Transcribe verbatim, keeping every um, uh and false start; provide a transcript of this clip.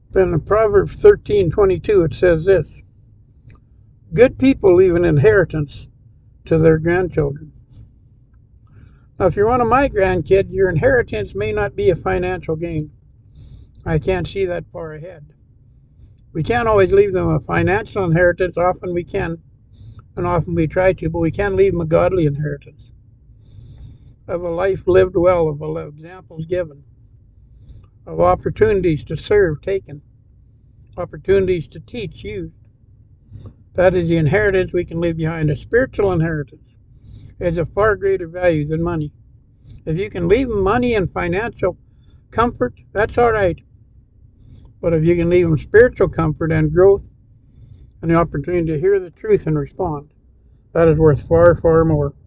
Then in Proverbs thirteen twenty-two it says this: good people leave an inheritance to their grandchildren. Now, if you're one of my grandkids, your inheritance may not be a financial gain. I can't see that far ahead. We can't always leave them a financial inheritance. Often we can, and often we try to, but we can leave them a godly inheritance of a life lived well, of examples given, of opportunities to serve taken, opportunities to teach used. That is the inheritance we can leave behind. A spiritual inheritance is of far greater value than money. If you can leave them money and financial comfort, that's all right. But if you can leave them spiritual comfort and growth and the opportunity to hear the truth and respond, that is worth far, far more.